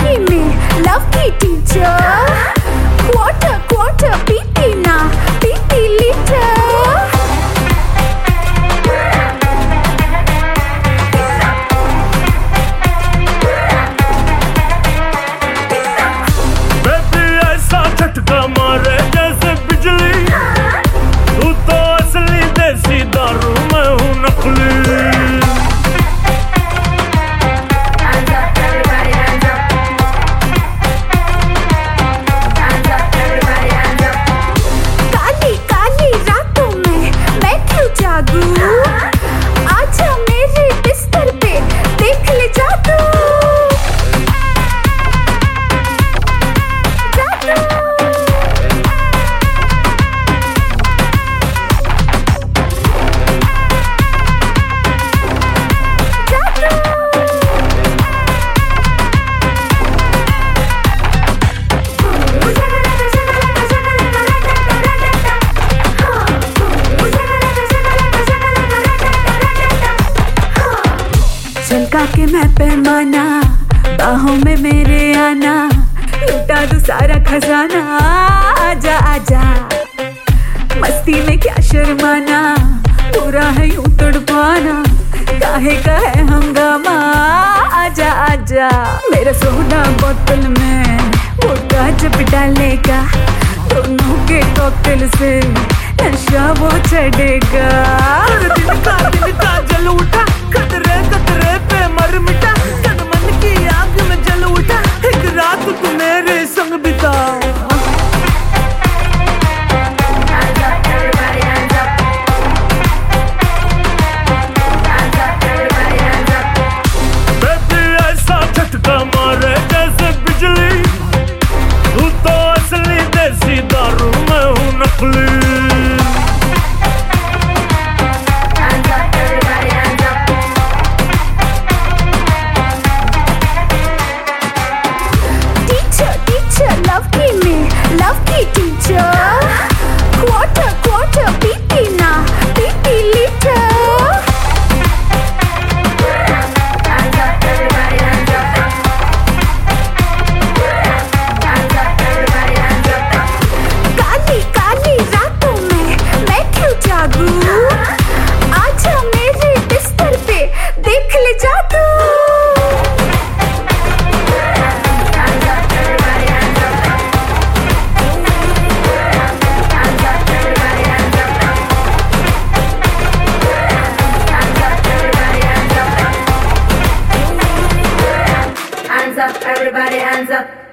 की में लव की टीचर, क्वार्टर क्वार्टर पीती ना पीती लीटर। बेबी ऐसा झटका मारे जैसे बिजली, तू तो असली देसी दारू मैं हूँ नकली। आजा मेरे बिस्तर पे देख ले जादू, जादू। झलका के मैं पैमाना, बाहों में मेरे आना, लुटा दूं सारा खजाना। आजा आजा मस्ती में क्या शर्माना, पूरा है यूं तड़पाना, काहे का है हंगामा। आजा आजा मेरा सोना बोतल में वोडका जब डालेगा, दोनों के कॉकटेल से नशा वो चढ़ेगा। दिल का जल उठा, कतरे कतरे पे मर मिटा, तन मन की आग में जल उठा, एक रात तू मेरे संग बिता। बेबी ऐसा झटका मारे जैसे बिजली, तू तो असली देसी दारू मैं हूँ नकली। लव की में लव की टीचर, क्वार्टर क्वार्टर पीती ना पीती लीटर। काली काली रातों में मैं क्यों जागू, आजा मेरे बिस्तर पे देख ले जादू। Everybody hands up.